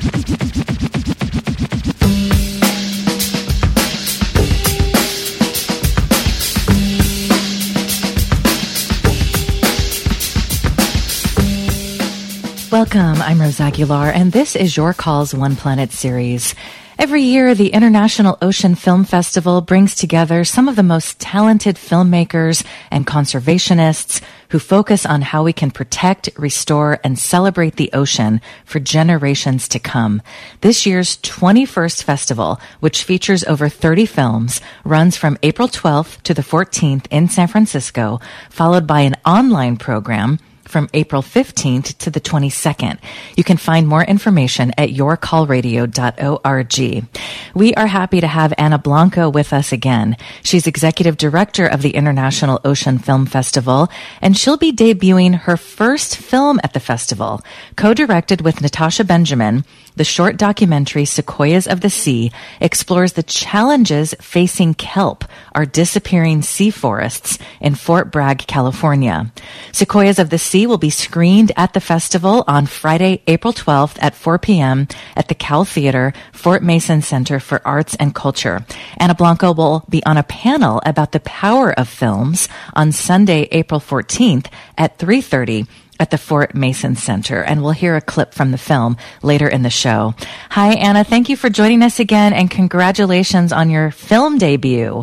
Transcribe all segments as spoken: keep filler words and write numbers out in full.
Welcome, I'm Rose Aguilar, and this is Your Calls One Planet series. Every year, the International Ocean Film Festival brings together some of the most talented filmmakers and conservationists who focus on how we can protect, restore, and celebrate the ocean for generations to come. This year's twenty-first festival, which features over thirty films, runs from April twelfth to the fourteenth in San Francisco, followed by an online program from April fifteenth to the twenty-second. You can find more information at your call radio dot org. We are happy to have Ana Blanco with us again. She's executive director of the International Ocean Film Festival, and she'll be debuting her first film at the festival. Co-directed with Natasha Benjamin, the short documentary Sequoias of the Sea explores the challenges facing kelp, our disappearing sea forests, in Fort Bragg, California. Sequoias of the Sea will be screened at the festival on Friday, April twelfth at four p.m. at the Cal Theater, Fort Mason Center for Arts and Culture. Ana Blanco will be on a panel about the power of films on Sunday, April fourteenth at three thirty at the Fort Mason Center, and we'll hear a clip from the film later in the show. Hi, Ana. Thank you for joining us again, and congratulations on your film debut.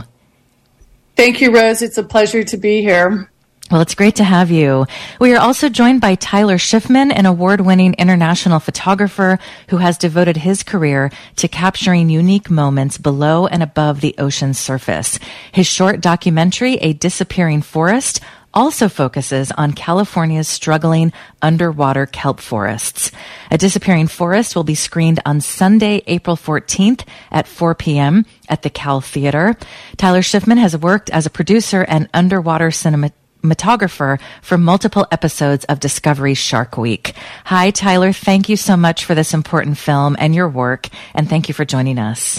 Thank you, Rose. It's a pleasure to be here. Well, it's great to have you. We are also joined by Tyler Schiffman, an award-winning international photographer who has devoted his career to capturing unique moments below and above the ocean's surface. His short documentary, A Disappearing Forest, also focuses on California's struggling underwater kelp forests. A Disappearing Forest will be screened on Sunday, April fourteenth at four p.m. at the Cal Theater. Tyler Schiffman has worked as a producer and underwater cinematographer cinematographer for multiple episodes of Discovery Shark Week. Hi, Tyler. Thank you so much for this important film and your work, and thank you for joining us.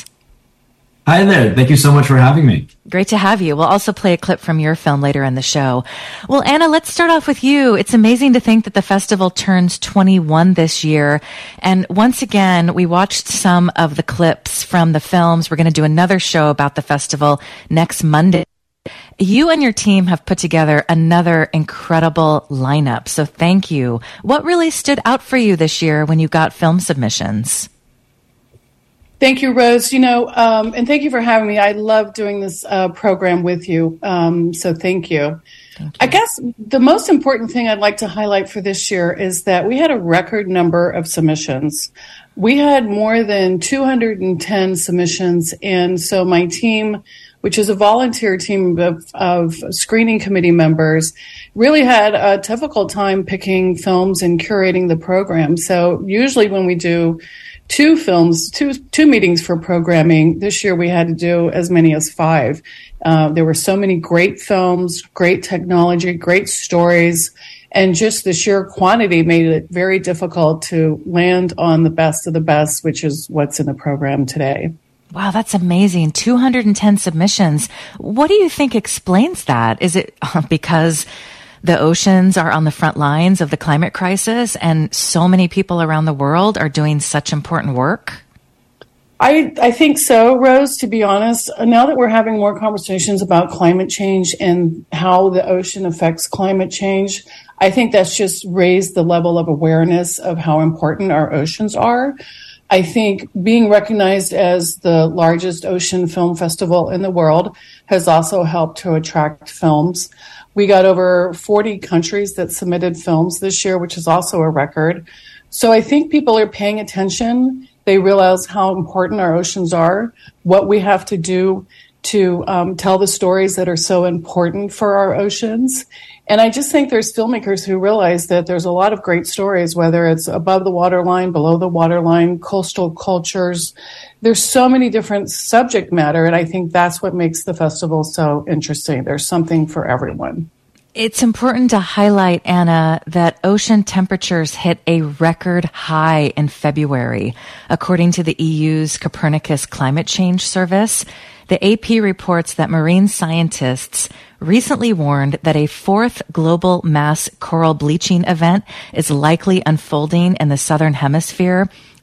Hi there. Thank you so much for having me. Great to have you. We'll also play a clip from your film later in the show. Well, Ana, let's start off with you. It's amazing to think that the festival turns twenty-one this year. And once again, we watched some of the clips from the films. We're going to do another show about the festival next Monday. You and your team have put together another incredible lineup, so thank you. What really stood out for you this year when you got film submissions? Thank you, Rose. You know, um, and thank you for having me. I love doing this uh, program with you, um, so thank you. Thank you. I guess the most important thing I'd like to highlight for this year is that we had a record number of submissions. We had more than two hundred ten submissions, and so my team, which is a volunteer team of, of screening committee members, really had a difficult time picking films and curating the program. So usually when we do two films, two two meetings for programming, this year we had to do as many as five. Uh, there were so many great films, great technology, great stories, and just the sheer quantity made it very difficult to land on the best of the best, which is what's in the program today. Wow, that's amazing. two hundred ten submissions. What do you think explains that? Is it because the oceans are on the front lines of the climate crisis and so many people around the world are doing such important work? I, I think so, Rose, to be honest. Now that we're having more conversations about climate change and how the ocean affects climate change, I think that's just raised the level of awareness of how important our oceans are. I think being recognized as the largest ocean film festival in the world has also helped to attract films. We got over forty countries that submitted films this year, which is also a record. So I think people are paying attention. They realize how important our oceans are, what we have to do to um, tell the stories that are so important for our oceans. And I just think there's filmmakers who realize that there's a lot of great stories, whether it's above the waterline, below the waterline, coastal cultures. There's so many different subject matter, and I think that's what makes the festival so interesting. There's something for everyone. It's important to highlight, Ana, that ocean temperatures hit a record high in February. According to the E U's Copernicus Climate Change Service, the A P reports that marine scientists recently warned that a fourth global mass coral bleaching event is likely unfolding in the southern hemisphere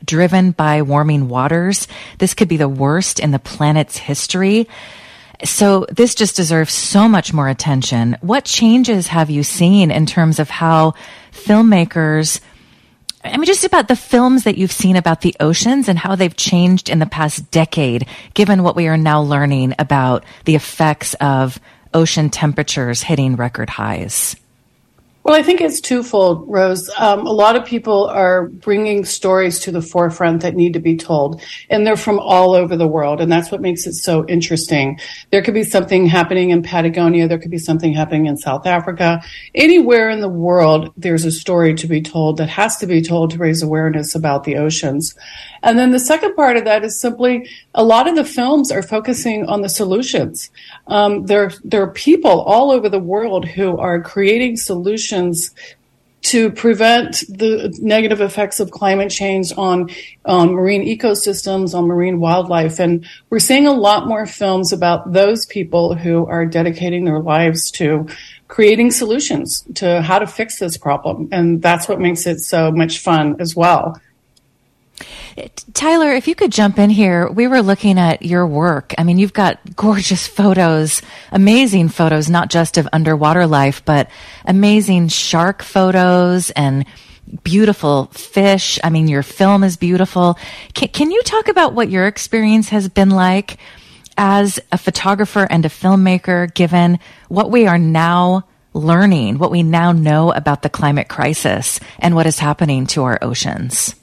driven by warming waters. This could be the worst in the planet's history. So this just deserves so much more attention. What changes have you seen in terms of how filmmakers, I mean, just about the films that you've seen about the oceans and how they've changed in the past decade, given what we are now learning about the effects of ocean temperatures hitting record highs? Well, I think it's twofold, Rose. Um, a lot of people are bringing stories to the forefront that need to be told, and they're from all over the world, and that's what makes it so interesting. There could be something happening in Patagonia. There could be something happening in South Africa. Anywhere in the world, there's a story to be told that has to be told to raise awareness about the oceans. And then the second part of that is simply a lot of the films are focusing on the solutions. Um, there, there are people all over the world who are creating solutions to prevent the negative effects of climate change on, on marine ecosystems, on marine wildlife. And we're seeing a lot more films about those people who are dedicating their lives to creating solutions to how to fix this problem. And that's what makes it so much fun as well. Tyler, if you could jump in here, we were looking at your work. I mean, you've got gorgeous photos, amazing photos, not just of underwater life, but amazing shark photos and beautiful fish. I mean, your film is beautiful. Can, can you talk about what your experience has been like as a photographer and a filmmaker, given what we are now learning, what we now know about the climate crisis and what is happening to our oceans?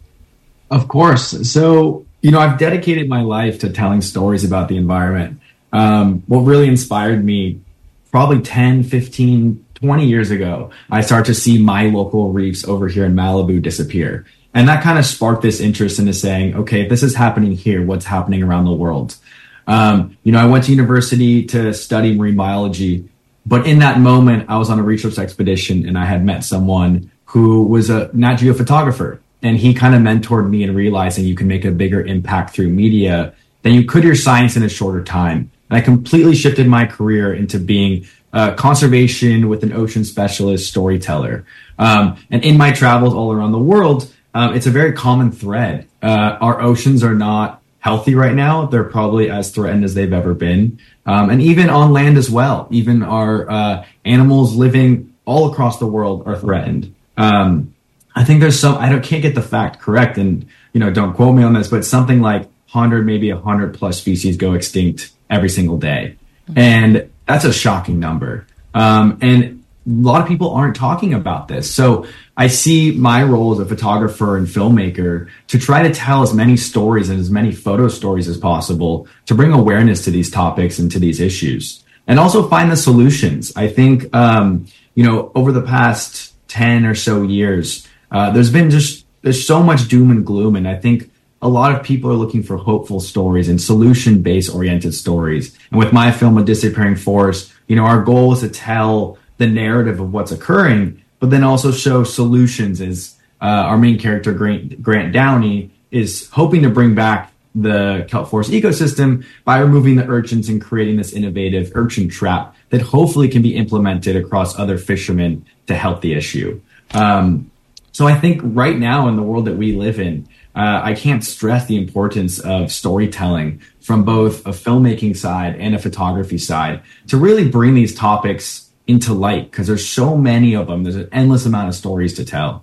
Of course. So, you know, I've dedicated my life to telling stories about the environment. Um, what really inspired me probably ten, fifteen, twenty years ago, I started to see my local reefs over here in Malibu disappear. And that kind of sparked this interest into saying, okay, if this is happening here, what's happening around the world? Um, you know, I went to university to study marine biology, but in that moment, I was on a research expedition and I had met someone who was a Nat Geo photographer. And he kind of mentored me in realizing you can make a bigger impact through media than you could your science in a shorter time. And I completely shifted my career into being a conservation with an ocean specialist storyteller. Um, and in my travels all around the world, um, it's a very common thread. Uh, our oceans are not healthy right now. They're probably as threatened as they've ever been. Um, and even on land as well. Even our uh, animals living all across the world are threatened. Um, I think there's some, I don't, can't get the fact correct, and, you know, don't quote me on this, but something like one hundred, maybe one hundred plus species go extinct every single day. Mm-hmm. And that's a shocking number. Um, and a lot of people aren't talking about this. So I see my role as a photographer and filmmaker to try to tell as many stories and as many photo stories as possible to bring awareness to these topics and to these issues, and also find the solutions. I think, um, you know, over the past ten or so years, Uh, there's been just, there's so much doom and gloom. And I think a lot of people are looking for hopeful stories and solution-based oriented stories. And with my film, A Disappearing Forest, you know, our goal is to tell the narrative of what's occurring, but then also show solutions as uh, our main character, Grant, Grant Downey, is hoping to bring back the kelp forest ecosystem by removing the urchins and creating this innovative urchin trap that hopefully can be implemented across other fishermen to help the issue. Um, So I think right now in the world that we live in, uh, I can't stress the importance of storytelling from both a filmmaking side and a photography side to really bring these topics into light, because there's so many of them. There's an endless amount of stories to tell.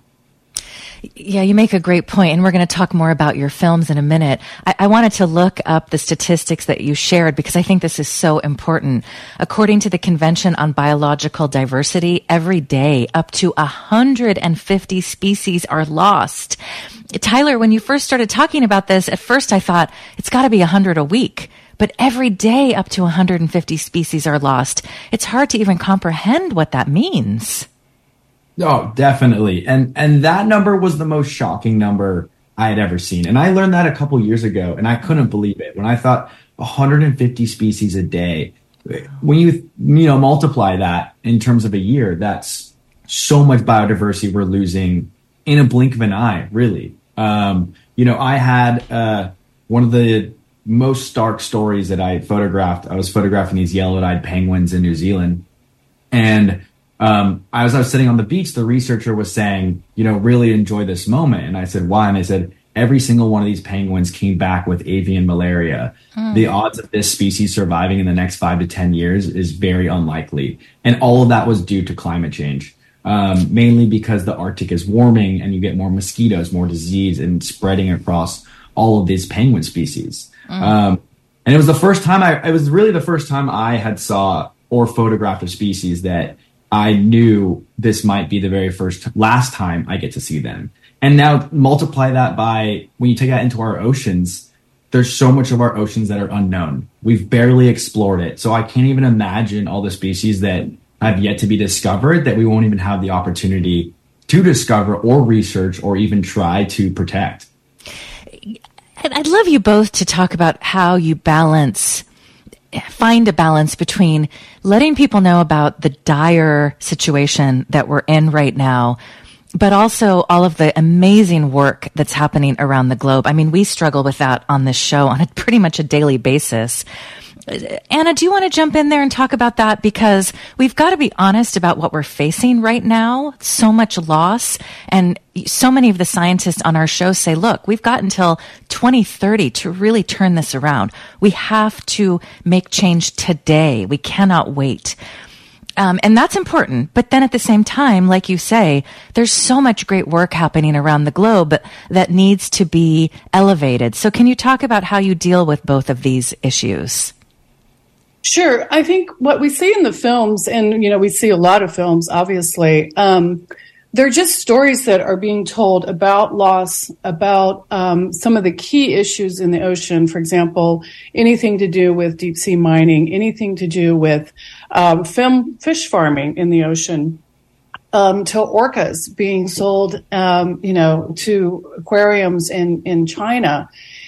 Yeah, you make a great point, and we're going to talk more about your films in a minute. I, I wanted to look up the statistics that you shared because I think this is so important. According to the Convention on Biological Diversity, every day up to one hundred fifty species are lost. Tyler, when you first started talking about this, at first I thought it's got to be one hundred a week. But every day up to one hundred fifty species are lost. It's hard to even comprehend what that means. Oh, definitely. And and that number was the most shocking number I had ever seen. And I learned that a couple years ago, and I couldn't believe it. When I thought one hundred fifty species a day, when you you know multiply that in terms of a year, that's so much biodiversity we're losing in a blink of an eye, really. Um, you know, I had uh, one of the most stark stories that I photographed. I was photographing these yellow-eyed penguins in New Zealand, and Um, as I was sitting on the beach, the researcher was saying, you know, really enjoy this moment. And I said, why? And they said, every single one of these penguins came back with avian malaria, mm. the odds of this species surviving in the next five to ten years is very unlikely. And all of that was due to climate change, um, mainly because the Arctic is warming and you get more mosquitoes, more disease, and spreading across all of these penguin species. Mm. Um, and it was the first time I, it was really the first time I had saw or photographed a species that I knew this might be the very first, last time I get to see them. And now multiply that by, when you take that into our oceans, there's so much of our oceans that are unknown. We've barely explored it. So I can't even imagine all the species that have yet to be discovered that we won't even have the opportunity to discover or research or even try to protect. I'd love you both to talk about how you balance, find a balance between letting people know about the dire situation that we're in right now, but also all of the amazing work that's happening around the globe. I mean, we struggle with that on this show on a pretty much a daily basis. Anna, do you want to jump in there and talk about that? Because we've got to be honest about what we're facing right now. So much loss. And so many of the scientists on our show say, look, we've got until twenty thirty to really turn this around. We have to make change today. We cannot wait. Um, and that's important. But then at the same time, like you say, there's so much great work happening around the globe that needs to be elevated. So can you talk about how you deal with both of these issues? Sure. I think what we see in the films, and, you know, we see a lot of films, obviously, um, they're just stories that are being told about loss, about um, some of the key issues in the ocean. For example, anything to do with deep sea mining, anything to do with um, film, fish farming in the ocean, um, to orcas being sold, um, you know, to aquariums in, in China.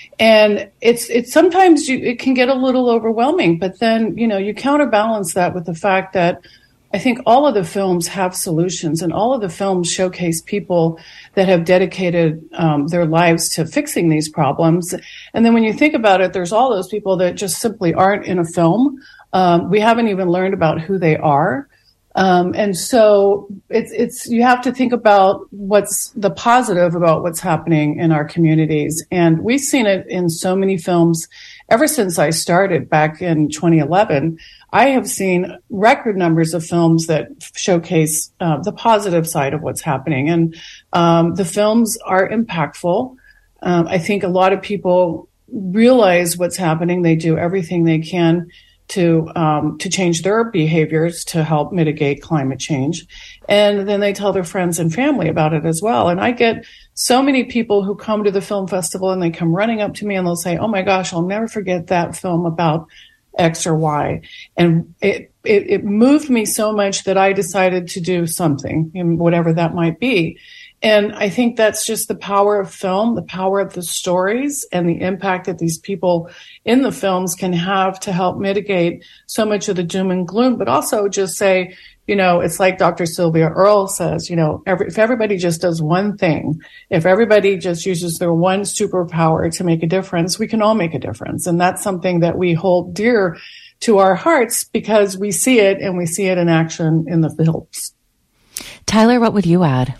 And it's, it's sometimes you, it can get a little overwhelming, but then, you know, you counterbalance that with the fact that I think all of the films have solutions, and all of the films showcase people that have dedicated um, their lives to fixing these problems. And then when you think about it, there's all those people that just simply aren't in a film. Um, we haven't even learned about who they are. Um, and so it's, it's, you have to think about what's the positive about what's happening in our communities. And we've seen it in so many films ever since I started back in twenty eleven. I have seen record numbers of films that showcase uh, the positive side of what's happening. And um, the films are impactful. Um, I think a lot of people realize what's happening. They do everything they can to um, to change their behaviors to help mitigate climate change. And then they tell their friends and family about it as well. And I get so many people who come to the film festival and they come running up to me and they'll say, oh my gosh, I'll never forget that film about X or Y. And it, it, it moved me so much that I decided to do something, whatever that might be. And I think that's just the power of film, the power of the stories, and the impact that these people in the films can have to help mitigate so much of the doom and gloom, but also just say, you know, it's like Doctor Sylvia Earle says, you know, every, if everybody just does one thing, if everybody just uses their one superpower to make a difference, we can all make a difference. And that's something that we hold dear to our hearts because we see it, and we see it in action in the films. Tyler, what would you add?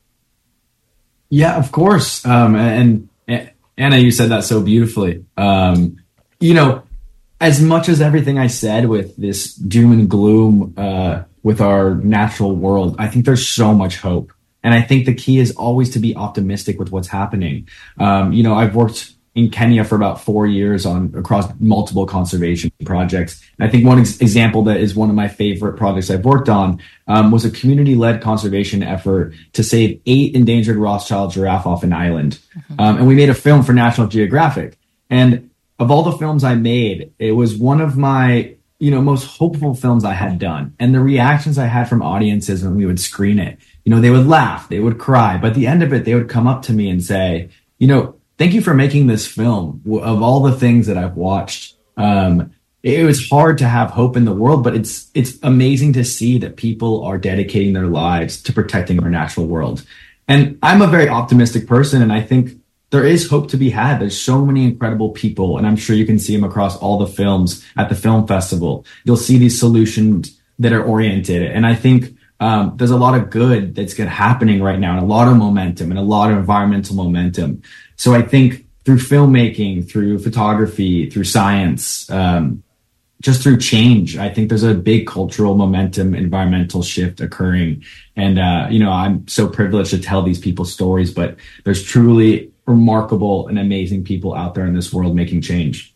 Yeah, of course. Um, and, and Anna, you said that so beautifully. Um, you know, as much as everything I said with this doom and gloom, uh, with our natural world, I think there's so much hope. And I think the key is always to be optimistic with what's happening. Um, you know, I've worked in Kenya for about four years on across multiple conservation projects. And I think one ex- example that is one of my favorite projects I've worked on um, was a community-led conservation effort to save eight endangered Rothschild giraffe off an island. Mm-hmm. Um, and we made a film for National Geographic. And of all the films I made, it was one of my, you know, most hopeful films I had done. And the reactions I had from audiences when we would screen it, you know, they would laugh, they would cry. But at the end of it, they would come up to me and say, you know, thank you for making this film. Of all the things that I've watched, um, it was hard to have hope in the world, but it's it's amazing to see that people are dedicating their lives to protecting our natural world. And I'm a very optimistic person, and I think there is hope to be had. There's so many incredible people, and I'm sure you can see them across all the films at the film festival. You'll see these solutions that are oriented, and I think um, there's a lot of good that's happening right now, and a lot of momentum, and a lot of environmental momentum. So I think through filmmaking, through photography, through science, um, just through change, I think there's a big cultural momentum, environmental shift occurring. And, uh, you know, I'm so privileged to tell these people's stories, but there's truly remarkable and amazing people out there in this world making change.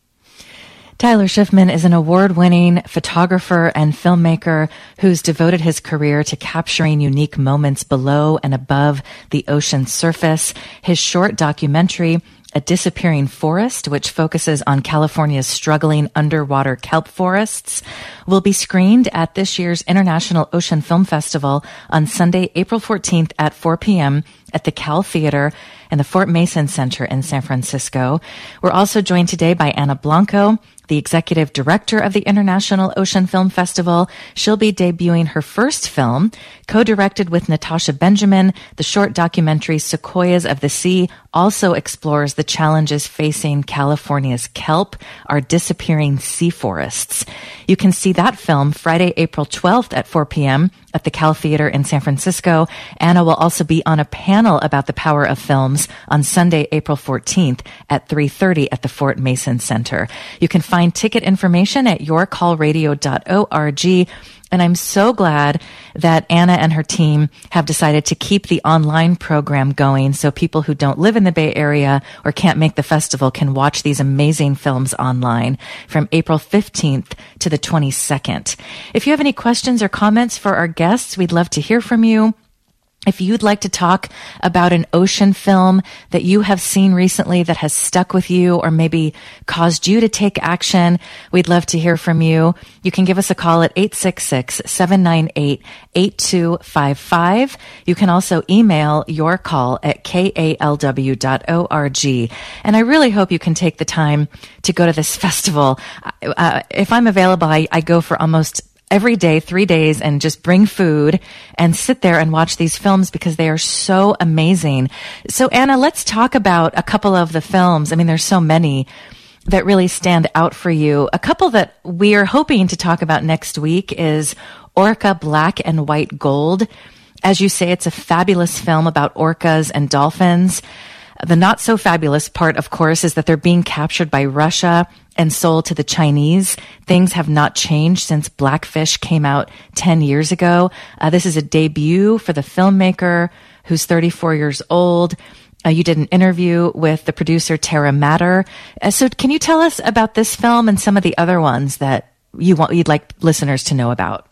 Tyler Schiffman is an award-winning photographer and filmmaker who's devoted his career to capturing unique moments below and above the ocean's surface. His short documentary, A Disappearing Forest, which focuses on California's struggling underwater kelp forests, will be screened at this year's International Ocean Film Festival on Sunday, April fourteenth at four p.m. at the Cal Theater and the Fort Mason Center in San Francisco. We're also joined today by Ana Blanco, the executive director of the International Ocean Film Festival. She'll be debuting her first film, co-directed with Natasha Benjamin. The short documentary Sequoias of the Sea also explores the challenges facing California's kelp, our disappearing sea forests. You can see that film Friday, April twelfth at four p.m. at the Cal Theater in San Francisco. Anna will also be on a panel about the power of films on Sunday, April fourteenth at three thirty at the Fort Mason Center. You can find ticket information at your call radio dot org. And I'm so glad that Anna and her team have decided to keep the online program going so people who don't live in the Bay Area or can't make the festival can watch these amazing films online from April fifteenth to the twenty-second. If you have any questions or comments for our guests, we'd love to hear from you. If you'd like to talk about an ocean film that you have seen recently that has stuck with you or maybe caused you to take action, we'd love to hear from you. You can give us a call at eight six six, seven nine eight, eight two five five. You can also email your call at k a l w dot org. And I really hope you can take the time to go to this festival. Uh, if I'm available, I, I go for almost every day, three days, and just bring food and sit there and watch these films because they are so amazing. So Anna, let's talk about a couple of the films. I mean, there's so many that really stand out for you. A couple that we are hoping to talk about next week is Orca Black and White Gold. As you say, it's a fabulous film about orcas and dolphins. The not so fabulous part, of course, is that they're being captured by Russia and sold to the Chinese. Things have not changed since Blackfish came out ten years ago. Uh, this is a debut for the filmmaker who's thirty-four years old. Uh, you did an interview with the producer Tara Matter. Uh, so can you tell us about this film and some of the other ones that you want, you'd like listeners to know about?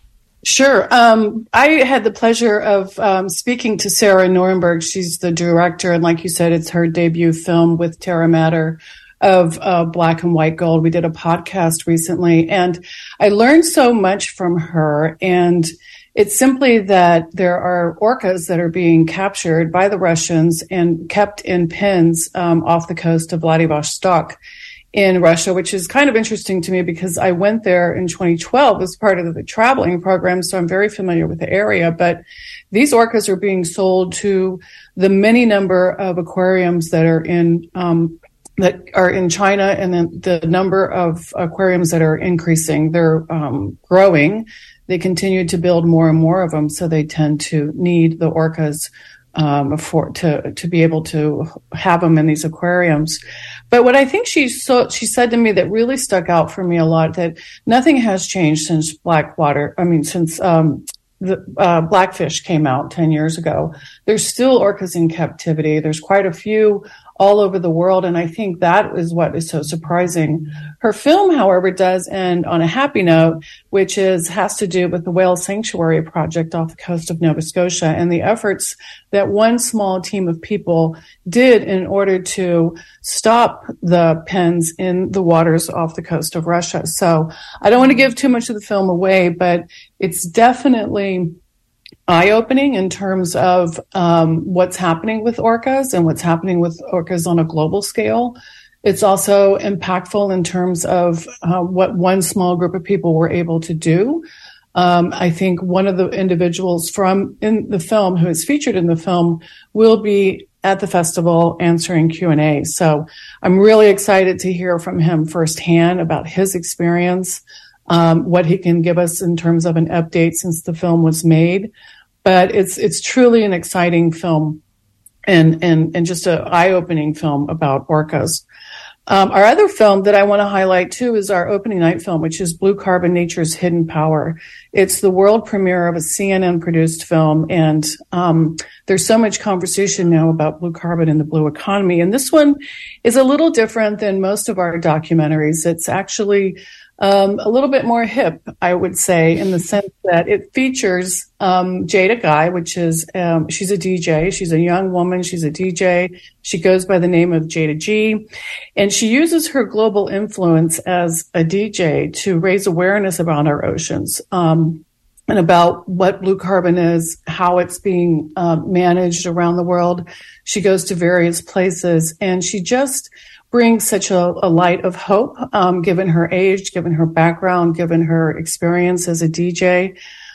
Sure. Um, I had the pleasure of um, speaking to Sarah Nuremberg. She's the director, and like you said, it's her debut film with Tara Matter of uh, Black and White Gold. We did a podcast recently, and I learned so much from her. And it's simply that there are orcas that are being captured by the Russians and kept in pens um, off the coast of Vladivostok in Russia, which is kind of interesting to me because I went there in twenty twelve as part of the traveling program, so I'm very familiar with the area. But these orcas are being sold to the many number of aquariums that are in um, that are in China, and then the number of aquariums that are increasing. They're um, growing. They continue to build more and more of them, so they tend to need the orcas um, for to to be able to have them in these aquariums. But what I think she so she said to me that really stuck out for me a lot, that nothing has changed since Blackwater. I mean, since um, the uh, Blackfish came out ten years ago. There's still orcas in captivity. There's quite a few all over the world, and I think that is what is so surprising. Her film, however, does end on a happy note, which is has to do with the Whale Sanctuary Project off the coast of Nova Scotia and the efforts that one small team of people did in order to stop the pens in the waters off the coast of Russia. So I don't want to give too much of the film away, but it's definitely eye-opening in terms of um, what's happening with orcas and what's happening with orcas on a global scale. It's also impactful in terms of uh, what one small group of people were able to do. Um, I think one of the individuals from in the film who is featured in the film will be at the festival answering Q and A. So I'm really excited to hear from him firsthand about his experience, um, what he can give us in terms of an update since the film was made. But it's it's truly an exciting film. and, and, and just an eye-opening film about orcas. Um, our other film that I want to highlight too is our opening night film, which is Blue Carbon, Nature's Hidden Power. It's the world premiere of a C N N produced film. And, um, there's so much conversation now about blue carbon and the blue economy. And this one is a little different than most of our documentaries. It's actually, Um, a little bit more hip, I would say, in the sense that it features um, Jada Guy, which is, um, she's a D J. She's a young woman. She's a D J. She goes by the name of Jada G. And she uses her global influence as a D J to raise awareness about our oceans, um, and about what blue carbon is, how it's being uh, managed around the world. She goes to various places, and she just brings such a, a light of hope, um, given her age, given her background, given her experience as a D J.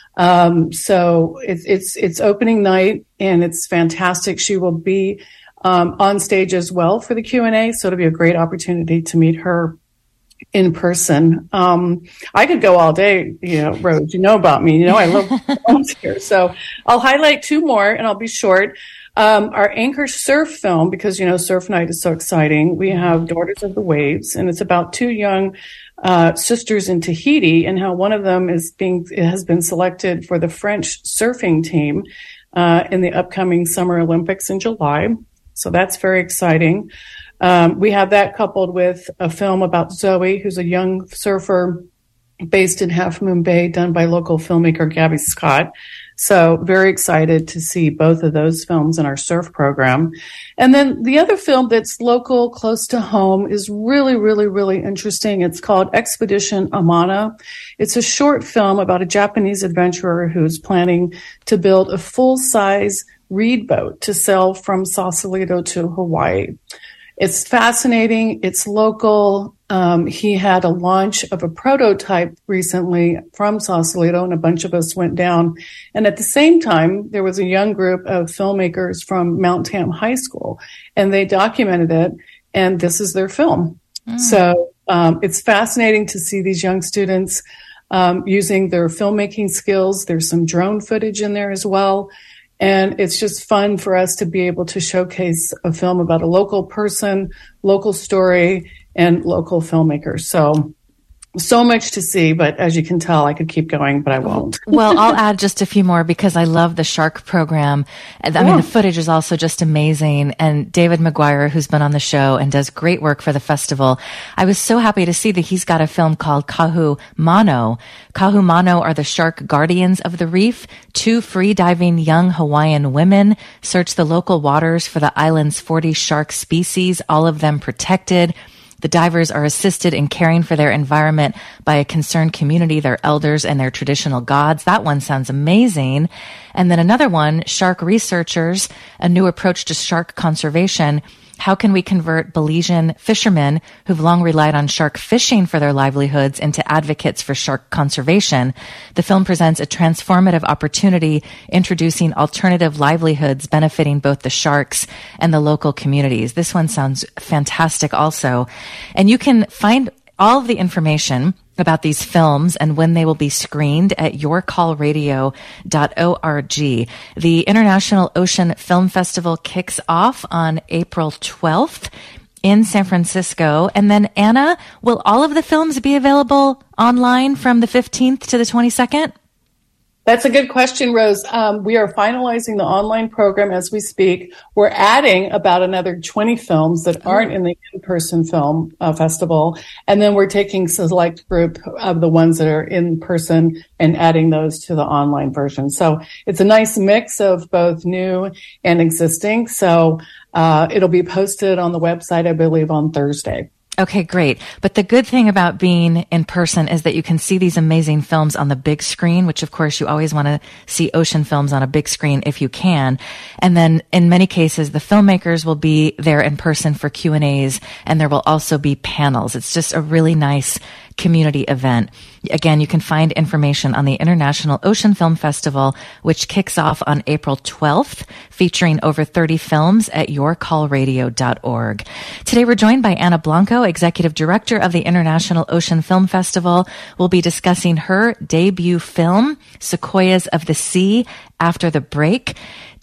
Um, so it's, it's, it's opening night and it's fantastic. She will be, um, on stage as well for the Q and A. So it'll be a great opportunity to meet her in person. Um, I could go all day, you know, Rose, you know about me, you know, I love films here. So I'll highlight two more and I'll be short. Um, our anchor surf film, because, you know, surf night is so exciting. We have Daughters of the Waves, and it's about two young, uh, sisters in Tahiti and how one of them is being, has been selected for the French surfing team, uh, in the upcoming Summer Olympics in July. So that's very exciting. Um, we have that coupled with a film about Zoe, who's a young surfer based in Half Moon Bay, done by local filmmaker Gabby Scott. So very excited to see both of those films in our surf program. And then the other film that's local, close to home, is really, really, really interesting. It's called Expedition Amana. It's a short film about a Japanese adventurer who's planning to build a full-size reed boat to sail from Sausalito to Hawaii. It's fascinating. It's local. Um, he had a launch of a prototype recently from Sausalito, and a bunch of us went down. And at the same time, there was a young group of filmmakers from Mount Tam High School, and they documented it, and this is their film. Mm. So um, it's fascinating to see these young students um, using their filmmaking skills. There's some drone footage in there as well. And it's just fun for us to be able to showcase a film about a local person, local story, and local filmmakers. So, so much to see, but as you can tell, I could keep going, but I won't. Well, I'll add just a few more because I love the shark program. I yeah. mean, the footage is also just amazing. And David McGuire, who's been on the show and does great work for the festival, I was so happy to see that he's got a film called Kahu Mano. Kahu Mano are the shark guardians of the reef. Two free-diving young Hawaiian women search the local waters for the island's forty shark species, all of them protected. The divers are assisted in caring for their environment by a concerned community, their elders, and their traditional gods. That one sounds amazing. And then another one, Shark Researchers, a new approach to shark conservation. How can we convert Belizean fishermen who've long relied on shark fishing for their livelihoods into advocates for shark conservation? The film presents a transformative opportunity, introducing alternative livelihoods benefiting both the sharks and the local communities. This one sounds fantastic also. And you can find all of the information about these films and when they will be screened at your call radio dot org. The International Ocean Film Festival kicks off on April twelfth in San Francisco. And then, Anna, will all of the films be available online from the fifteenth to the twenty-second? That's a good question, Rose. Um, we are finalizing the online program as we speak. We're adding about another twenty films that aren't in the in-person film uh, festival. And then we're taking a select group of the ones that are in person and adding those to the online version. So it's a nice mix of both new and existing. So uh, it'll be posted on the website, I believe, on Thursday. Okay, great. But the good thing about being in person is that you can see these amazing films on the big screen, which of course you always want to see ocean films on a big screen if you can. And then in many cases, the filmmakers will be there in person for Q and A's, and there will also be panels. It's just a really nice community event. Again, you can find information on the International Ocean Film Festival, which kicks off on April twelfth, featuring over thirty films at your call radio dot org. Today, we're joined by Anna Blanco, Executive Director of the International Ocean Film Festival. We'll be discussing her debut film, Sequoias of the Sea, after the break.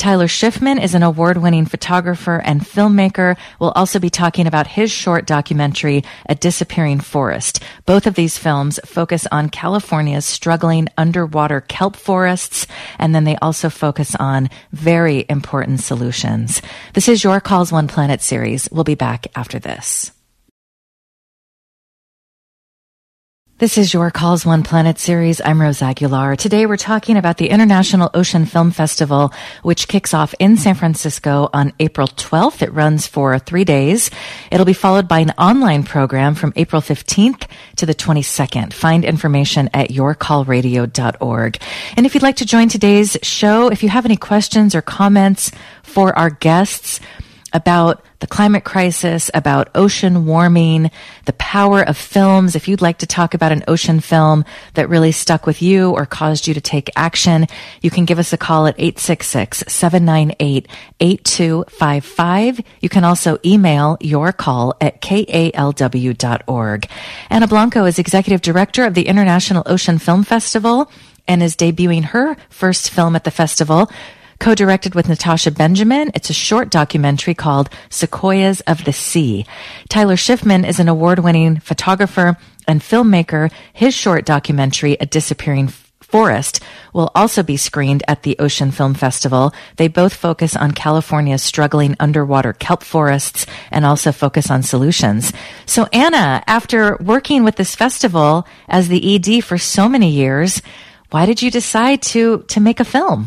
Tyler Schiffman is an award-winning photographer and filmmaker. We'll also be talking about his short documentary, A Disappearing Forest. Both of these films focus on California's struggling underwater kelp forests, and then they also focus on very important solutions. This is Your Calls One Planet series. We'll be back after this. This is Your Calls One Planet series. I'm Rose Aguilar. Today we're talking about the International Ocean Film Festival, which kicks off in San Francisco on April twelfth. It runs for three days. It'll be followed by an online program from April fifteenth to the twenty-second. Find information at your call radio dot org. And if you'd like to join today's show, if you have any questions or comments for our guests about the climate crisis, about ocean warming, the power of films. If you'd like to talk about an ocean film that really stuck with you or caused you to take action, you can give us a call at eight six six, seven nine eight, eight two five five. You can also email your call at k a l w dot org. Ana Blanco is Executive Director of the International Ocean Film Festival and is debuting her first film at the festival, co-directed with Natasha Benjamin. It's a short documentary called Sequoias of the Sea. Tyler Schiffman is an award-winning photographer and filmmaker. His short documentary, A Disappearing Forest, will also be screened at the Ocean Film Festival. They both focus on California's struggling underwater kelp forests and also focus on solutions. So Anna, after working with this festival as the E D for so many years, why did you decide to, to make a film?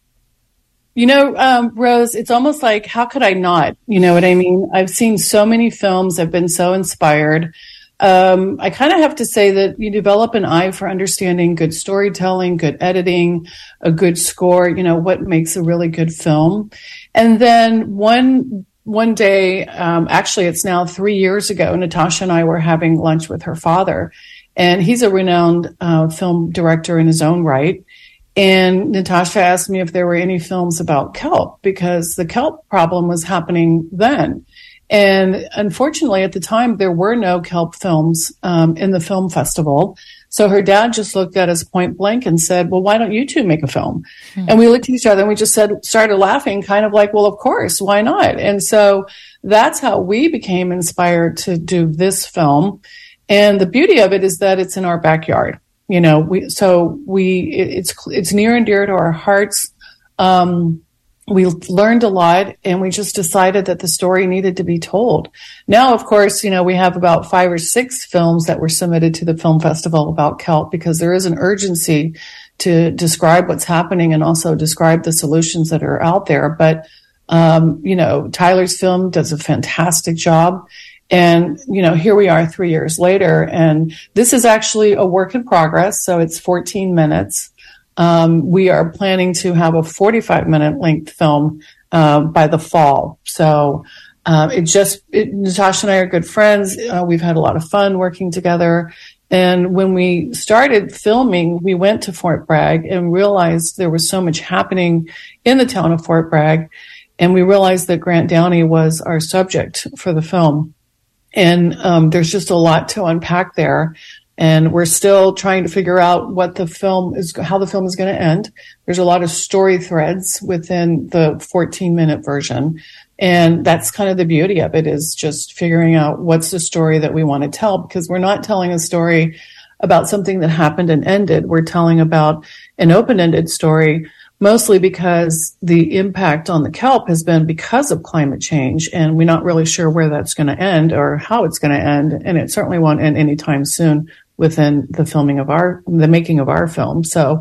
You know, um, Rose, it's almost like, how could I not? You know what I mean? I've seen so many films. I've been so inspired. Um, I kind of have to say that you develop an eye for understanding good storytelling, good editing, a good score, you know, what makes a really good film. And then one, one day, um, actually it's now three years ago, Natasha and I were having lunch with her father, and he's a renowned uh, film director in his own right. And Natasha asked me if there were any films about kelp, because the kelp problem was happening then. And unfortunately, at the time, there were no kelp films um, in the film festival. So her dad just looked at us point blank and said, well, why don't you two make a film? Mm-hmm. And we looked at each other and we just said, started laughing, kind of like, well, of course, why not? And so that's how we became inspired to do this film. And the beauty of it is that it's in our backyard. You know, we, so we, it, it's, it's near and dear to our hearts. Um, we learned a lot, and we just decided that the story needed to be told. Now, of course, you know, we have about five or six films that were submitted to the film festival about kelp, because there is an urgency to describe what's happening and also describe the solutions that are out there. But, um, you know, Tyler's film does a fantastic job. And, you know, here we are three years later, and this is actually a work in progress. So it's fourteen minutes. Um, we are planning to have a forty-five minute length film, uh, by the fall. So, um, it just, it, Natasha and I are good friends. Uh, we've had a lot of fun working together. And when we started filming, we went to Fort Bragg and realized there was so much happening in the town of Fort Bragg. And we realized that Grant Downey was our subject for the film. And um, there's just a lot to unpack there. And we're still trying to figure out what the film is, how the film is going to end. There's a lot of story threads within the fourteen minute version. And that's kind of the beauty of it, is just figuring out what's the story that we want to tell, because we're not telling a story about something that happened and ended. We're telling about an open-ended story, mostly because the impact on the kelp has been because of climate change, and we're not really sure where that's going to end or how it's going to end. And it certainly won't end anytime soon within the filming of our, the making of our film. So,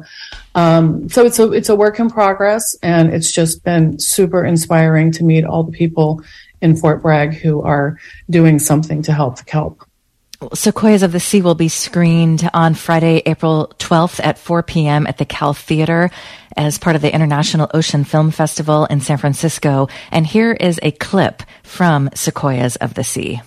um, so it's a, it's a work in progress, and it's just been super inspiring to meet all the people in Fort Bragg who are doing something to help the kelp. Sequoias of the Sea will be screened on Friday, April twelfth at four p.m. at the Cal Theater as part of the International Ocean Film Festival in San Francisco. And here is a clip from Sequoias of the Sea.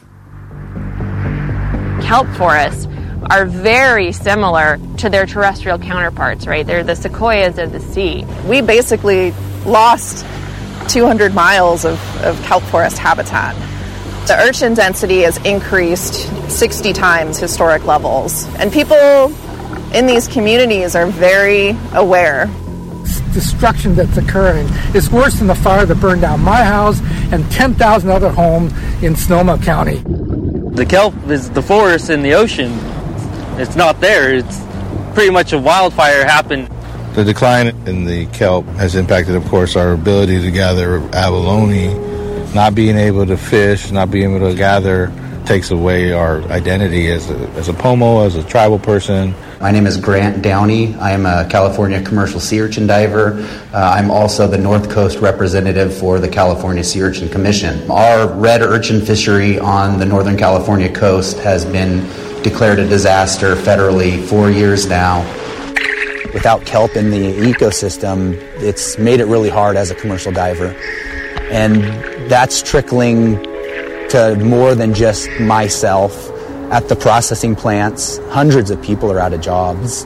Kelp forests are very similar to their terrestrial counterparts, right? They're the sequoias of the sea. We basically lost two hundred miles of, of kelp forest habitat. The urchin density has increased sixty times historic levels, and people in these communities are very aware. The destruction that's occurring is worse than the fire that burned down my house and ten thousand other homes in Sonoma County. The kelp is the forest in the ocean. It's not there. It's pretty much a wildfire happened. The decline in the kelp has impacted, of course, our ability to gather abalone. Not being able to fish, not being able to gather takes away our identity as a, as a Pomo, as a tribal person. My name is Grant Downey. I am a California commercial sea urchin diver. Uh, I'm also the North Coast representative for the California Sea Urchin Commission. Our red urchin fishery on the Northern California coast has been declared a disaster federally for years now. Without kelp in the ecosystem, it's made it really hard as a commercial diver. And that's trickling to more than just myself. At the processing plants, hundreds of people are out of jobs.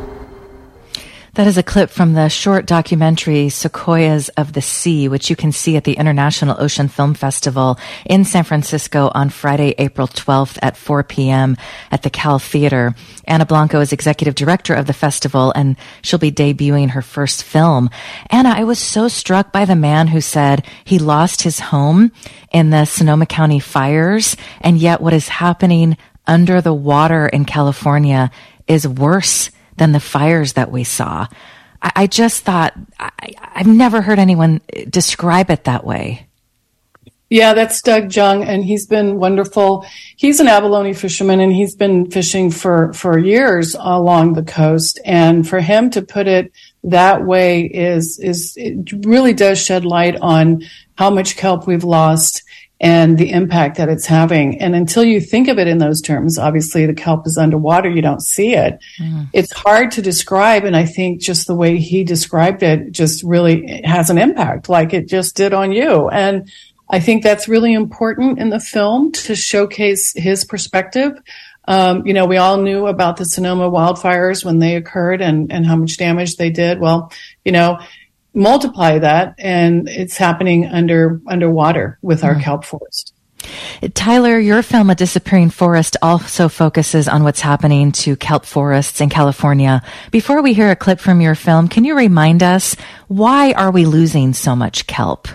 That is a clip from the short documentary Sequoias of the Sea, which you can see at the International Ocean Film Festival in San Francisco on Friday, April twelfth at four p.m. at the Cal Theater. Anna Blanco is executive director of the festival, and she'll be debuting her first film. Anna, I was so struck by the man who said he lost his home in the Sonoma County fires, and yet what is happening under the water in California is worse than the fires that we saw. I, I just thought, I, I've never heard anyone describe it that way. Yeah, that's Doug Jung, and he's been wonderful. He's an abalone fisherman, and he's been fishing for, for years along the coast. And for him to put it that way is, is, it really does shed light on how much kelp we've lost and the impact that it's having. And until you think of it in those terms, obviously the kelp is underwater, you don't see it. Mm. It's hard to describe, and I think just the way he described it just really has an impact, like it just did on you. And I think that's really important in the film to showcase his perspective. Um, you know, we all knew about the Sonoma wildfires when they occurred and, and how much damage they did. Well, you know, multiply that, and it's happening under underwater with our mm. kelp forest. Tyler, your film, A Disappearing Forest, also focuses on what's happening to kelp forests in California. Before we hear a clip from your film, can you remind us, why are we losing so much kelp?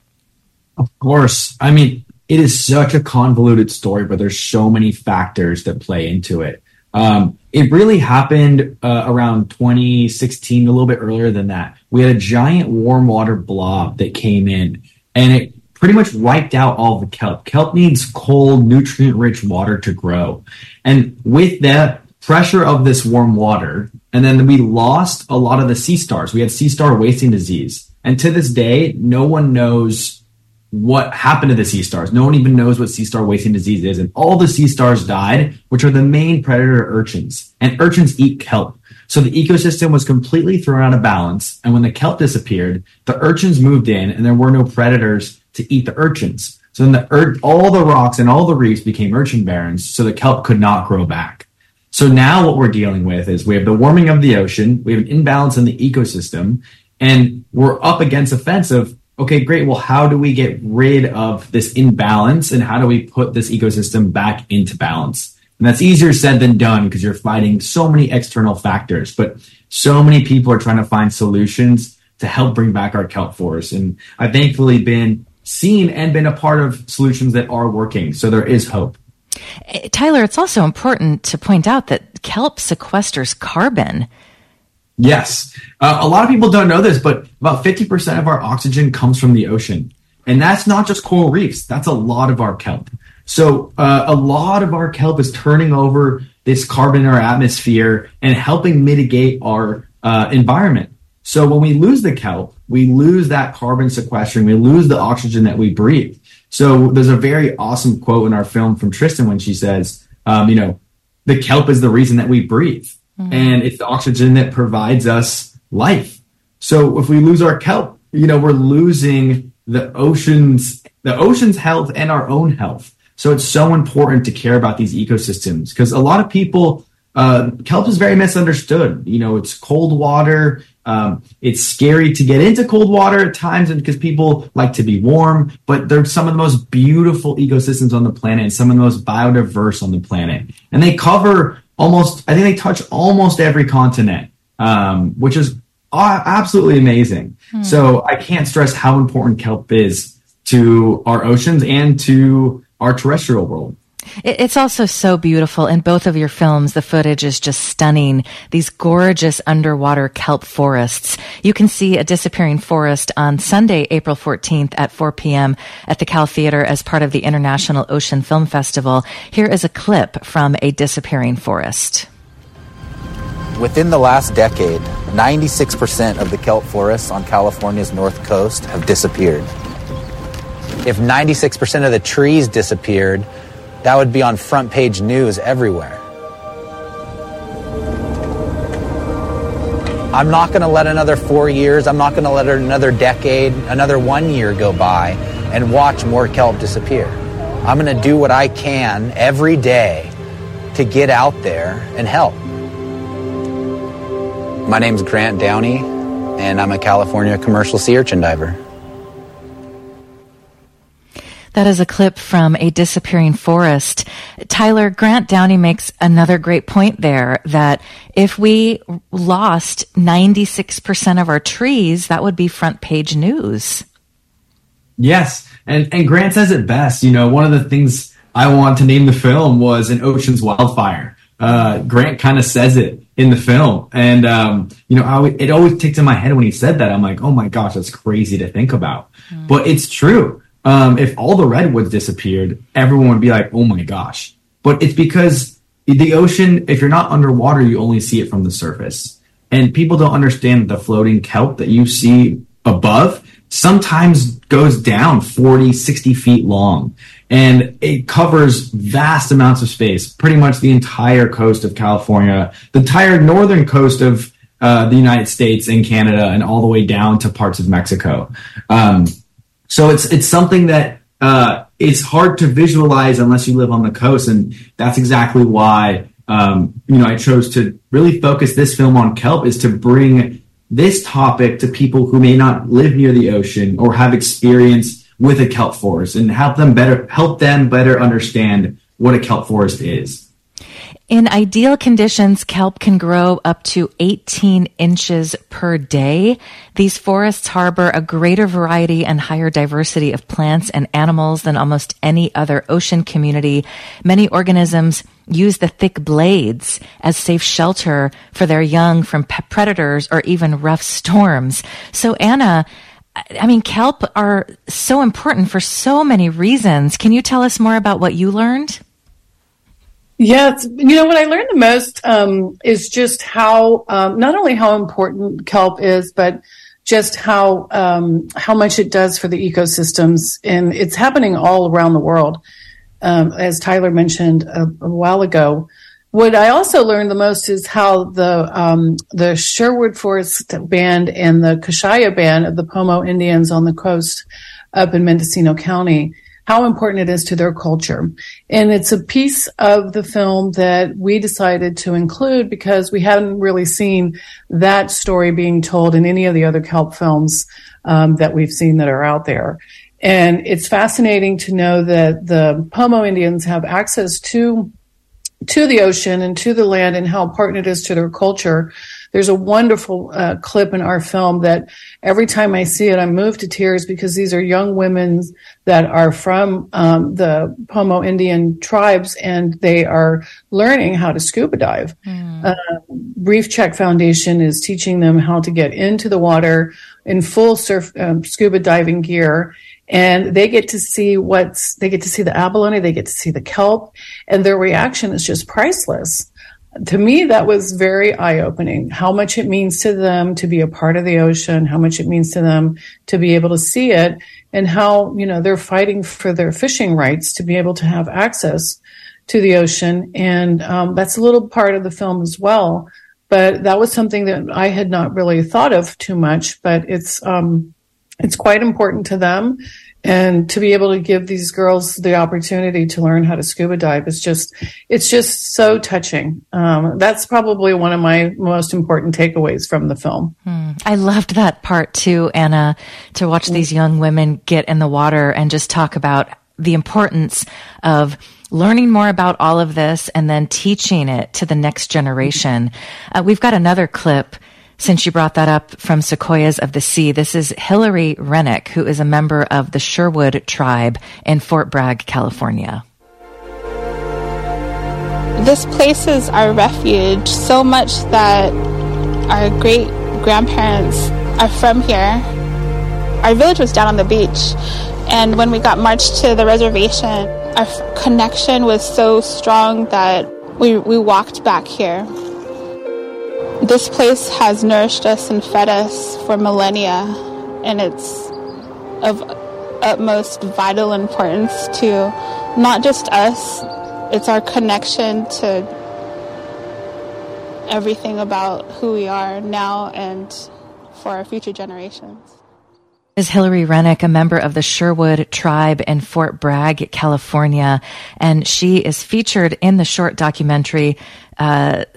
Of course. I mean, it is such a convoluted story, but there's so many factors that play into it. Um, it really happened uh, around twenty sixteen, a little bit earlier than that. We had a giant warm water blob that came in, and it pretty much wiped out all the kelp. Kelp needs cold, nutrient-rich water to grow. And with the pressure of this warm water, and then we lost a lot of the sea stars. We had sea star wasting disease. And to this day, no one knows what happened to the sea stars. No one even knows what sea star wasting disease is. And all the sea stars died, which are the main predator urchins. And urchins eat kelp. So the ecosystem was completely thrown out of balance. And when the kelp disappeared, the urchins moved in, and there were no predators to eat the urchins. So then the ur- all the rocks and all the reefs became urchin barrens, so the kelp could not grow back. So now what we're dealing with is we have the warming of the ocean, we have an imbalance in the ecosystem, and we're up against a fence of, okay, great. Well, how do we get rid of this imbalance, and how do we put this ecosystem back into balance? And that's easier said than done because you're fighting so many external factors, but so many people are trying to find solutions to help bring back our kelp forests. And I've thankfully been seen and been a part of solutions that are working. So there is hope. Tyler, it's also important to point out that kelp sequesters carbon. Yes. Uh, a lot of people don't know this, but about fifty percent of our oxygen comes from the ocean. And that's not just coral reefs. That's a lot of our kelp. So uh, a lot of our kelp is turning over this carbon in our atmosphere and helping mitigate our uh, environment. So when we lose the kelp, we lose that carbon sequestering, we lose the oxygen that we breathe. So there's a very awesome quote in our film from Tristan when she says, um, you know, the kelp is the reason that we breathe. Mm-hmm. And it's the oxygen that provides us life. So if we lose our kelp, you know, we're losing the ocean's, the ocean's health and our own health. So it's so important to care about these ecosystems because a lot of people, uh, kelp is very misunderstood. You know, it's cold water. Um, it's scary to get into cold water at times because people like to be warm, but they're some of the most beautiful ecosystems on the planet and some of the most biodiverse on the planet. And they cover almost, I think they touch almost every continent, um, which is absolutely amazing. Hmm. So I can't stress how important kelp is to our oceans and to our terrestrial world. It's also so beautiful. In both of your films, the footage is just stunning. These gorgeous underwater kelp forests. You can see A Disappearing Forest on Sunday, April fourteenth at four p.m. at the Cal Theater as part of the International Ocean Film Festival. Here is a clip from A Disappearing Forest. Within the last decade, ninety-six percent of the kelp forests on California's north coast have disappeared. If ninety-six percent of the trees disappeared, that would be on front page news everywhere. I'm not going to let another four years, I'm not going to let another decade, another one year go by and watch more kelp disappear. I'm going to do what I can every day to get out there and help. My name's Grant Downey, and I'm a California commercial sea urchin diver. That is a clip from A Disappearing Forest. Tyler, Grant Downey makes another great point there that if we lost ninety-six percent of our trees, that would be front page news. Yes. And, and Grant says it best. You know, one of the things I want to name the film was An Ocean's Wildfire. Uh, Grant kind of says it in the film. And, um, you know, I, it always ticked in my head when he said that. I'm like, oh my gosh, that's crazy to think about. Mm. But it's true. Um, if all the redwoods disappeared, everyone would be like, oh my gosh. But it's because the ocean, if you're not underwater, you only see it from the surface. And people don't understand the floating kelp that you see above sometimes goes down forty, sixty feet long. And it covers vast amounts of space, pretty much the entire coast of California, the entire northern coast of uh, the United States and Canada, and all the way down to parts of Mexico. Um, So it's it's something that uh, it's hard to visualize unless you live on the coast, and that's exactly why um, you know I chose to really focus this film on kelp, is to bring this topic to people who may not live near the ocean or have experience with a kelp forest, and help them better help them better understand what a kelp forest is. In ideal conditions, kelp can grow up to eighteen inches per day. These forests harbor a greater variety and higher diversity of plants and animals than almost any other ocean community. Many organisms use the thick blades as safe shelter for their young from pe- predators or even rough storms. So, Anna, I mean, kelp are so important for so many reasons. Can you tell us more about what you learned? Yeah, it's, you know, what I learned the most um, is just how, um, not only how important kelp is, but just how um, how much it does for the ecosystems. And it's happening all around the world, um, as Tyler mentioned a, a while ago. What I also learned the most is how the um, the Sherwood Forest Band and the Kashaya Band of the Pomo Indians on the coast up in Mendocino County, how important it is to their culture. And it's a piece of the film that we decided to include because we hadn't really seen that story being told in any of the other kelp films um, that we've seen that are out there. And it's fascinating to know that the Pomo Indians have access to to the ocean and to the land and how important it is to their culture. There's a wonderful uh, clip in our film that every time I see it, I'm moved to tears because these are young women that are from um, the Pomo Indian tribes, and they are learning how to scuba dive. Mm. Uh, Reef Check Foundation is teaching them how to get into the water in full surf um, scuba diving gear. And they get to see what's, they get to see the abalone, they get to see the kelp, and their reaction is just priceless. To me, that was very eye-opening, how much it means to them to be a part of the ocean, how much it means to them to be able to see it, and how, you know, they're fighting for their fishing rights to be able to have access to the ocean. And um, that's a little part of the film as well. But that was something that I had not really thought of too much, but it's, um, it's quite important to them, and to be able to give these girls the opportunity to learn how to scuba dive is just, it's just so touching. Um, that's probably one of my most important takeaways from the film. Hmm. I loved that part too, Anna, to watch these young women get in the water and just talk about the importance of learning more about all of this and then teaching it to the next generation. Uh, we've got another clip since you brought that up, from Sequoias of the Sea. This is Hillary Rennick, who is a member of the Sherwood tribe in Fort Bragg, California. This place is our refuge, so much that our great grandparents are from here. Our village was down on the beach, and when we got marched to the reservation, our f- connection was so strong that we, we walked back here. This place has nourished us and fed us for millennia, and it's of utmost vital importance to not just us, it's our connection to everything about who we are now and for our future generations. Is Hillary Rennick, a member of the Sherwood tribe in Fort Bragg, California, and she is featured in the short documentary uh,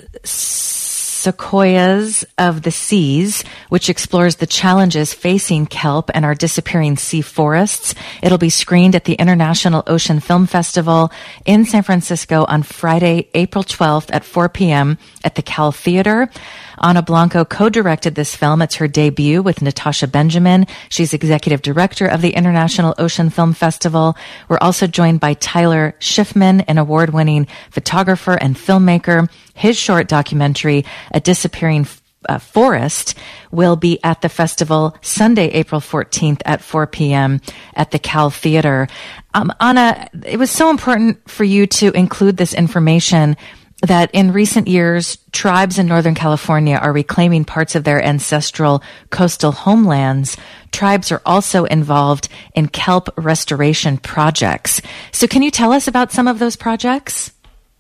Sequoias of the Seas, which explores the challenges facing kelp and our disappearing sea forests. It'll be screened at the International Ocean Film Festival in San Francisco on Friday, April twelfth at four p.m. at the Cal Theater. Ana Blanco co-directed this film. It's her debut with Natasha Benjamin. She's executive director of the International Ocean Film Festival. We're also joined by Tyler Schiffman, an award-winning photographer and filmmaker. His short documentary, A Disappearing uh, Forest, will be at the festival Sunday, April fourteenth at four p.m. at the Cal Theater. Um, Ana, it was so important for you to include this information that in recent years, tribes in Northern California are reclaiming parts of their ancestral coastal homelands. Tribes are also involved in kelp restoration projects. So can you tell us about some of those projects?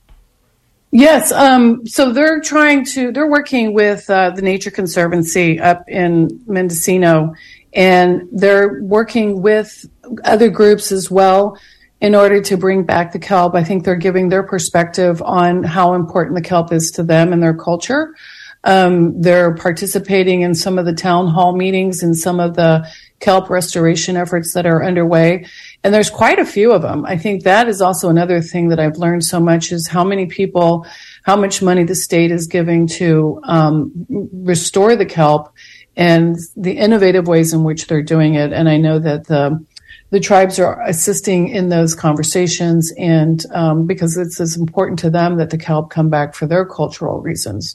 Yes. Um, so they're trying to, they're working with uh, the Nature Conservancy up in Mendocino, and they're working with other groups as well in order to bring back the kelp. I think they're giving their perspective on how important the kelp is to them and their culture. Um, they're participating in some of the town hall meetings and some of the kelp restoration efforts that are underway. And there's quite a few of them. I think that is also another thing that I've learned so much is how many people, how much money the state is giving to um, restore the kelp and the innovative ways in which they're doing it. And I know that the The tribes are assisting in those conversations, and um, because it's as important to them that the kelp come back for their cultural reasons.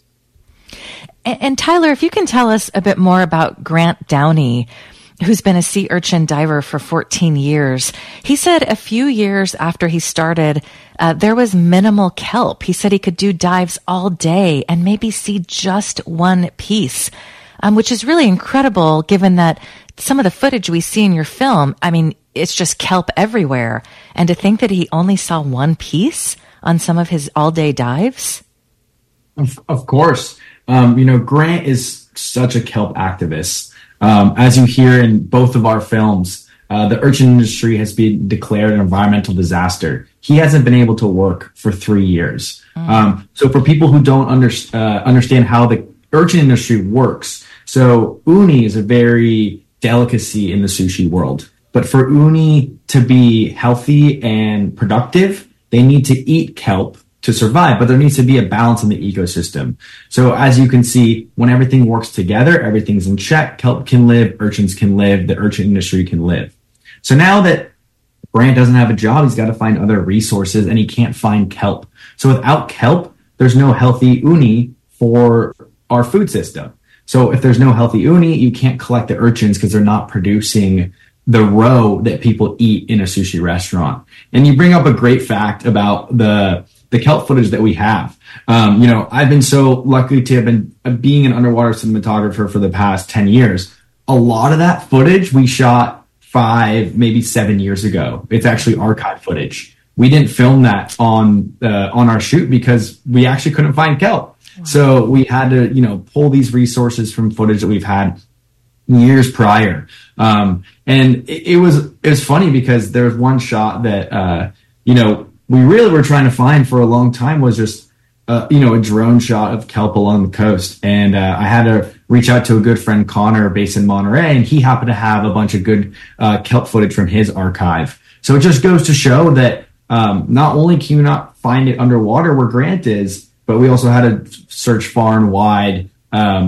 And, and Tyler, if you can tell us a bit more about Grant Downey, who's been a sea urchin diver for fourteen years. He said a few years after he started, uh, there was minimal kelp. He said he could do dives all day and maybe see just one piece, um, which is really incredible given that some of the footage we see in your film, I mean, it's just kelp everywhere. And to think that he only saw one piece on some of his all-day dives? Of, of course. Um, you know, Grant is such a kelp activist. Um, as you hear in both of our films, uh, the urchin industry has been declared an environmental disaster. He hasn't been able to work for three years. Mm. Um, so for people who don't under, uh, understand how the urchin industry works, so uni is a very delicacy in the sushi world. But for uni to be healthy and productive, they need to eat kelp to survive, but there needs to be a balance in the ecosystem. So as you can see, when everything works together, everything's in check, kelp can live, urchins can live, the urchin industry can live. So now that Grant doesn't have a job, he's got to find other resources, and he can't find kelp. So without kelp, there's no healthy uni for our food system. So if there's no healthy uni, you can't collect the urchins because they're not producing the roe that people eat in a sushi restaurant. And you bring up a great fact about the the kelp footage that we have. Um, you know, I've been so lucky to have been uh, being an underwater cinematographer for the past ten years. A lot of that footage we shot five, maybe seven years ago. It's actually archive footage. We didn't film that on uh, on our shoot because we actually couldn't find kelp. Wow. So we had to, you know, pull these resources from footage that we've had years prior. Um, and it, it was, it was funny because there was one shot that, uh, you know, we really were trying to find for a long time was just, uh, you know, a drone shot of kelp along the coast. And, uh, I had to reach out to a good friend, Connor, based in Monterey, and he happened to have a bunch of good, uh, kelp footage from his archive. So it just goes to show that, um, not only can you not find it underwater where Grant is, but we also had to search far and wide, um,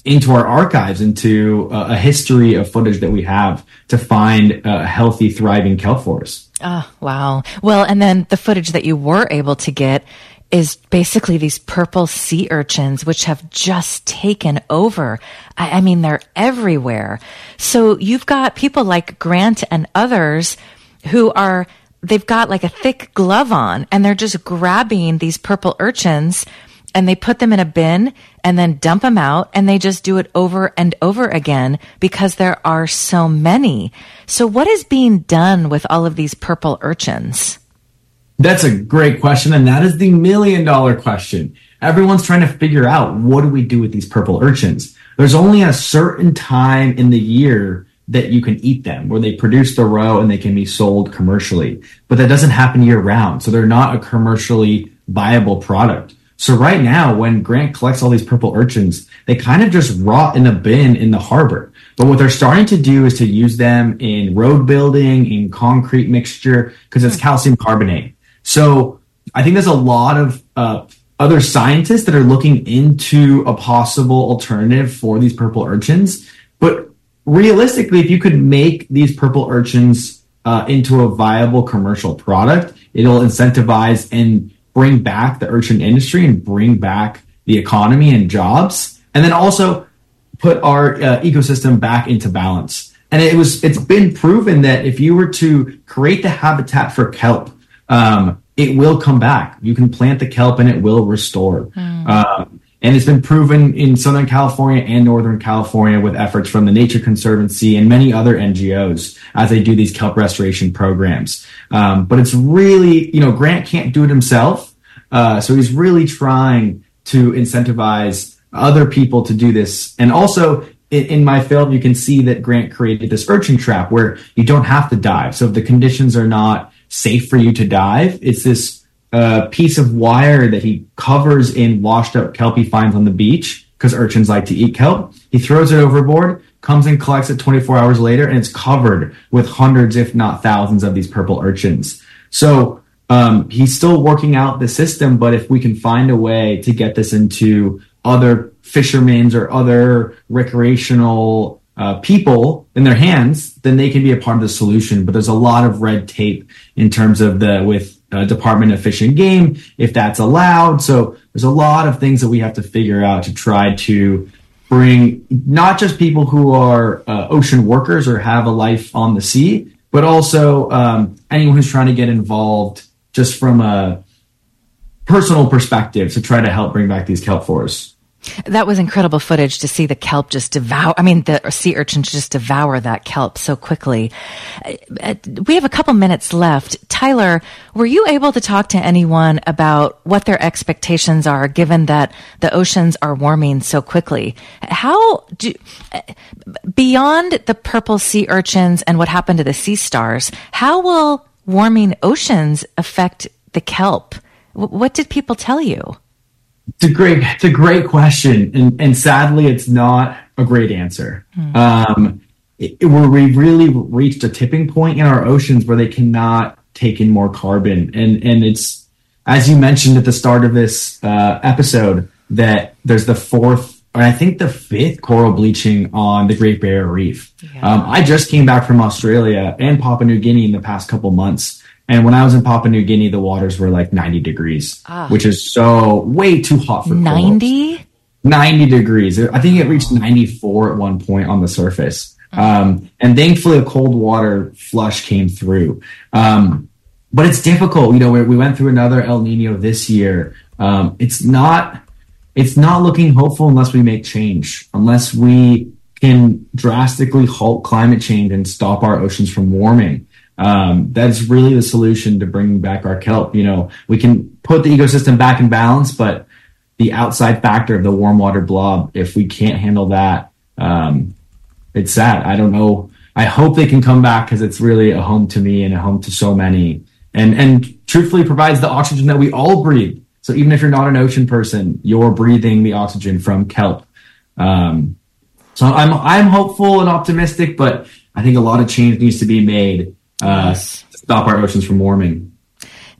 into our archives, into uh, a history of footage that we have to find a healthy, thriving kelp forest. Oh, wow. Well, and then the footage that you were able to get is basically these purple sea urchins, which have just taken over. I, I mean, they're everywhere. So you've got people like Grant and others who are, they've got like a thick glove on and they're just grabbing these purple urchins and they put them in a bin and then dump them out, and they just do it over and over again because there are so many. So what is being done with all of these purple urchins? That's a great question, and that is the million dollar question. Everyone's trying to figure out, what do we do with these purple urchins? There's only a certain time in the year that you can eat them, where they produce the roe and they can be sold commercially. But that doesn't happen year round, so they're not a commercially viable product. So right now, when Grant collects all these purple urchins, they kind of just rot in a bin in the harbor. But what they're starting to do is to use them in road building, in concrete mixture, because it's calcium carbonate. So I think there's a lot of uh, other scientists that are looking into a possible alternative for these purple urchins. But realistically, if you could make these purple urchins uh, into a viable commercial product, it'll incentivize and bring back the urchin industry and bring back the economy and jobs, and then also put our uh, ecosystem back into balance. And it was, it's been proven that if you were to create the habitat for kelp, um, it will come back. You can plant the kelp and it will restore. Mm. Um, and it's been proven in Southern California and Northern California with efforts from the Nature Conservancy and many other N G Os as they do these kelp restoration programs. Um, but it's really, you know, Grant can't do it himself. Uh, so he's really trying to incentivize other people to do this. And also in, in my film, you can see that Grant created this urchin trap where you don't have to dive. So if the conditions are not safe for you to dive, it's this uh, piece of wire that he covers in washed up kelp he finds on the beach, because urchins like to eat kelp. He throws it overboard, comes and collects it twenty-four hours later, and it's covered with hundreds, if not thousands, of these purple urchins. So um, he's still working out the system, but if we can find a way to get this into other fishermen's or other recreational uh, people in their hands, then they can be a part of the solution. But there's a lot of red tape in terms of the, with uh, Department of Fish and Game, if that's allowed. So there's a lot of things that we have to figure out to try to bring not just people who are uh, ocean workers or have a life on the sea, but also um, anyone who's trying to get involved just from a personal perspective to try to help bring back these kelp forests. That was incredible footage to see the kelp just devour, I mean, the sea urchins just devour that kelp so quickly. We have a couple minutes left. Tyler, were you able to talk to anyone about what their expectations are given that the oceans are warming so quickly? How do, beyond the purple sea urchins and what happened to the sea stars, how will warming oceans affect the kelp? What did people tell you? It's a great, it's a great question, and, and sadly, it's not a great answer. Mm. Um, it, where we've really reached a tipping point in our oceans where they cannot take in more carbon, and and it's, as you mentioned at the start of this uh, episode, that there's the fourth, or I think the fifth coral bleaching on the Great Barrier Reef. Yeah. Um, I just came back from Australia and Papua New Guinea in the past couple months. And when I was in Papua New Guinea, the waters were like ninety degrees, ah. which is so way too hot for ninety? ninety degrees. I think it reached ninety-four at one point on the surface. Mm. Um, and thankfully a cold water flush came through. Um, but it's difficult. You know, we, we went through another El Nino this year. Um, it's not, it's not looking hopeful unless we make change, unless we can drastically halt climate change and stop our oceans from warming. Um, that's really the solution to bringing back our kelp. You know, we can put the ecosystem back in balance, but the outside factor of the warm water blob, if we can't handle that, um, it's sad. I don't know. I hope they can come back because it's really a home to me and a home to so many, and, and truthfully provides the oxygen that we all breathe. So even if you're not an ocean person, you're breathing the oxygen from kelp. Um, so I'm, I'm hopeful and optimistic, but I think a lot of change needs to be made Uh, yes. to stop our oceans from warming.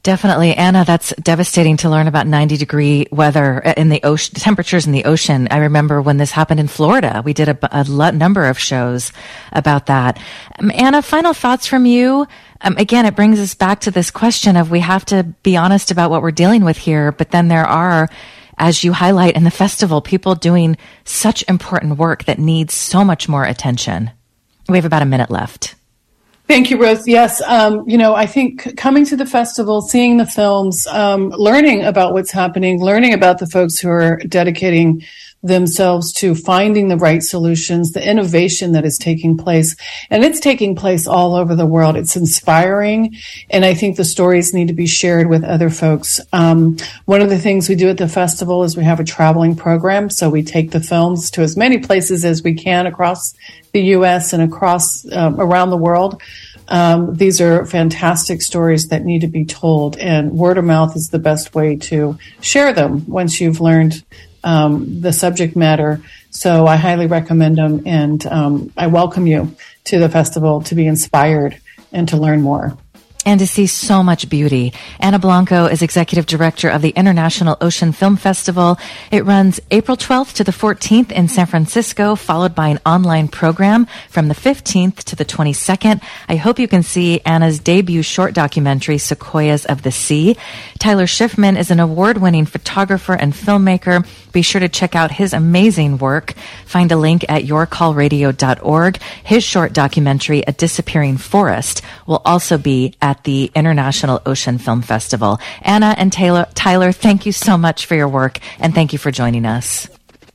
Definitely. Anna, that's devastating to learn about ninety degree weather in the ocean, temperatures in the ocean. I remember when this happened in Florida, we did a, a lo- number of shows about that. Um, Anna, final thoughts from you? Um, again, it brings us back to this question of we have to be honest about what we're dealing with here, but then there are, as you highlight in the festival, people doing such important work that needs so much more attention. We have about a minute left. Thank you, Rose. Yes, um, you know, I think coming to the festival, seeing the films, um, learning about what's happening, learning about the folks who are dedicating themselves to finding the right solutions, the innovation that is taking place. And it's taking place all over the world. It's inspiring. And I think the stories need to be shared with other folks. Um, one of the things we do at the festival is we have a traveling program. So we take the films to as many places as we can across the U S and across um, around the world. Um, these are fantastic stories that need to be told, and word of mouth is the best way to share them once you've learned um, the subject matter. So I highly recommend them, and um, I welcome you to the festival to be inspired and to learn more. And to see so much beauty. Ana Blanco is executive director of the International Ocean Film Festival. It runs April twelfth to the fourteenth in San Francisco, followed by an online program from the fifteenth to the twenty-second. I hope you can see Anna's debut short documentary, Sequoias of the Sea. Tyler Schiffman is an award-winning photographer and filmmaker. Be sure to check out his amazing work. Find a link at your call radio dot org. His short documentary, A Disappearing Forest, will also be at the International Ocean Film Festival. Anna and Taylor, Tyler, thank you so much for your work, and thank you for joining us.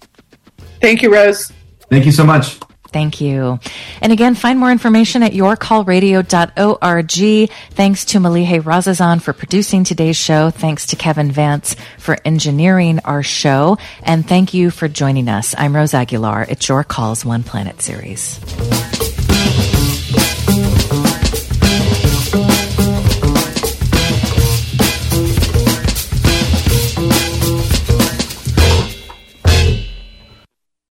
Thank you, Rose. Thank you so much. Thank you. And again, find more information at your call radio dot org. Thanks to Malihe Razazan for producing today's show. Thanks to Kevin Vance for engineering our show. And thank you for joining us. I'm Rose Aguilar. It's Your Calls One Planet series.